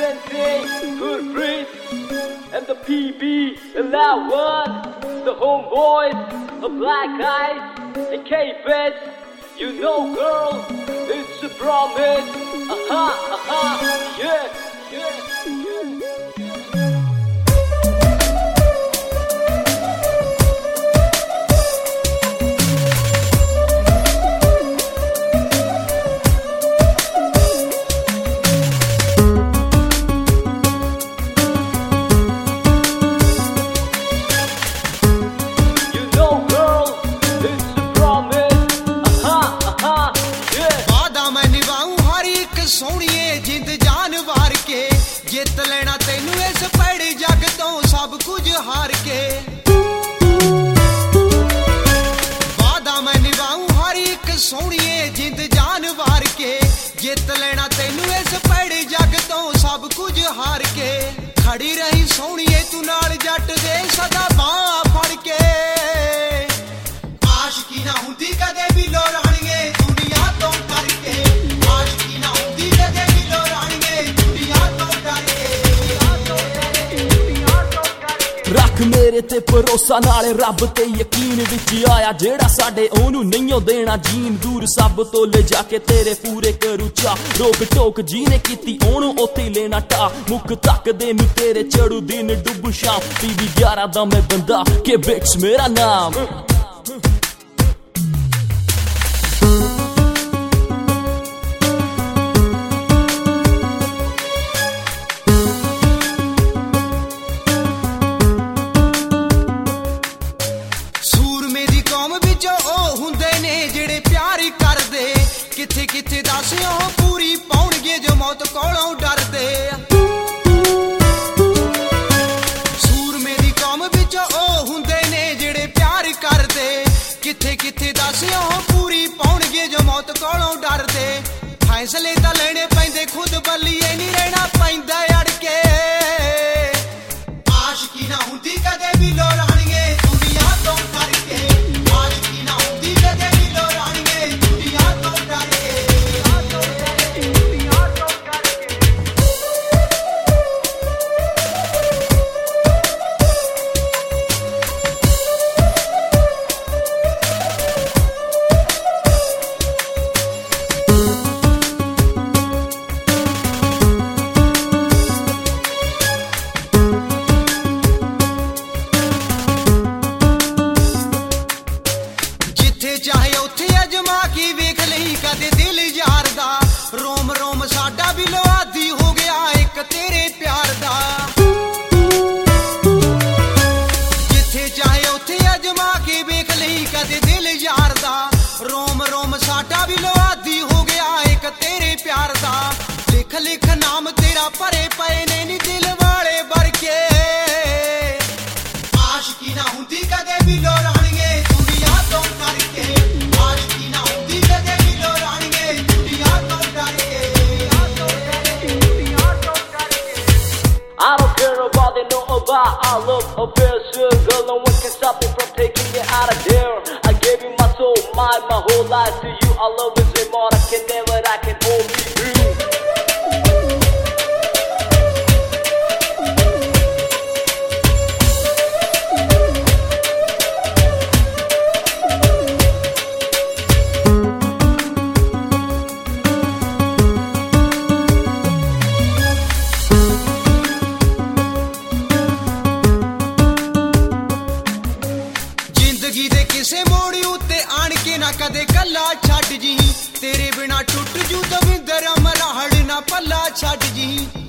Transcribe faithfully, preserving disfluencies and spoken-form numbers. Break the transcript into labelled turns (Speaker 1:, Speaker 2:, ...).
Speaker 1: Sensei, Good Breeze, and the P B, the loud one, the homeboys, the black eyes, and K-Feds. You know, girl, it's a promise. Aha, aha, yeah, yeah, yeah.
Speaker 2: सोहणीए जिंद जान वार के जित लेना तेनू इस भैड़े जग तो सब कुछ हार के वादा मैं निभाऊं हर एक सोहणीए जिंद जान वार के जित लेना तेनू इस भैड़े जग तो सब कुछ हार के खड़ी रही सोहणीए तू नाल जट दे सदा बांह फड़ के आशिकी ना हुंदी कदे भी लोराणीए दुनिया तो करके आशिकी ना
Speaker 3: रख मेरे ते भरोसा नाले रब ते यकीन विच आया जेड़ा साडे ओनू नहीं देना जीन दूर सब तो ले जाके तेरे पूरे करू चा रोक टोक जीने कीती ओनू ओथे लेना टा मुख तक दे नु तेरे चढ़ू दिन डुब शाम टीवी ग्यारह दा मैं बंदा के बिक्स मेरा नाम
Speaker 2: किथे किथे दस पूरी पाउणगे जो मौत कोलों डरदे सूरमे दी कौम विच ओ हुंदे ने जेड़े प्यार करदे किथे किथे दस पूरी पाउणगे जो मौत कोलों डरदे फैसले तां लेने पैंदे खुद बल्लीए नहीं रहना पैंदा अड़ के आशिकी ना हुंदी कदे भी लोराणीए दुनिया तो करके आशिकी ना हुंदी कदे भी लोराणीए दुनिया तो चाहे उथे अजमा के वेख लई कदे दिल यार दा रोम रोम साडा भी लवादी हो गया एक तेरे प्यार दा जिथे चाहे उथे अजमा के वेख लई कदे दिल यार दा रोम रोम साडा भी लवादी हो गया एक तेरे प्यार दा लिख लिख नाम तेरा भरे पए ने नी दिल वाले भर के आशिकी ना हुंदी कदे भी लोराणीए दुनिया तो करके
Speaker 1: I don't care about they know about our love affairs, girl. No one can stop me from taking it out of there. I gave you my soul, mind, my whole life to you. Our love is more. I can never, I can only you.
Speaker 2: किसे मोड़ी उत्ते आन के ना कदे कला छड़ जी तेरे बिना टुट जू दविंदर मराहड़ ना पल्ला छड़ जी।